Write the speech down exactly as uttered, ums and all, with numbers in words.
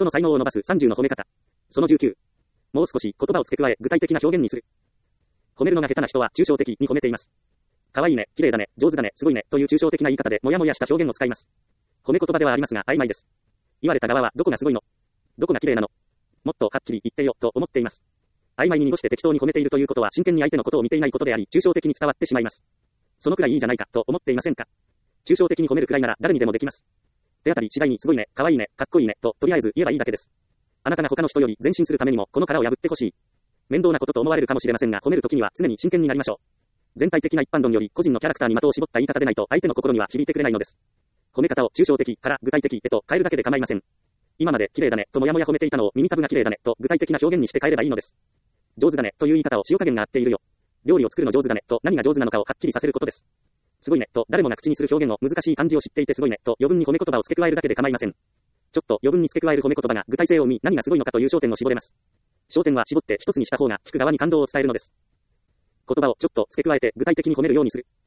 人の才能を伸ばすさんじゅうの褒め方。そのじゅうきゅう。もう少し言葉を付け加え、具体的な表現にする。褒めるのが下手な人は抽象的に褒めています。可愛いね、綺麗だね、上手だね、すごいね、という抽象的な言い方でもやもやした表現を使います。褒め言葉ではありますが曖昧です。言われた側はどこがすごいの？どこが綺麗なの？もっとはっきり言ってよ、と思っています。曖昧に濁して適当に褒めているということは真剣に相手のことを見ていないことであり、抽象的に伝わってしまいます。そのくらいいいじゃないか、と思っていませんか？抽象的に褒めるくらいなら誰にでもできます。手当たり次第にすごいね、可愛いね、かっこいいね、ととりあえず言えばいいだけです。あなたが他の人より前進するためにもこの殻を破ってほしい。面倒なことと思われるかもしれませんが、褒めるときには常に真剣になりましょう。全体的な一般論より個人のキャラクターに的を絞った言い方でないと相手の心には響いてくれないのです。褒め方を抽象的から具体的へと変えるだけで構いません。今まで綺麗だねともやもや褒めていたのを耳たぶが綺麗だねと具体的な表現にして変えればいいのです。上手だねという言い方を塩加減が合っているよ。料理を作るの上手だねと何が上手なのかをはっきりさせることです。すごいねと誰もが口にする表現の難しい漢字を知っていてすごいねと余分に褒め言葉を付け加えるだけで構いません。ちょっと余分に付け加える褒め言葉が具体性を生み何がすごいのかという焦点を絞れます。焦点は絞って一つにした方が聞く側に感動を伝えるのです。言葉をちょっと付け加えて具体的に褒めるようにする。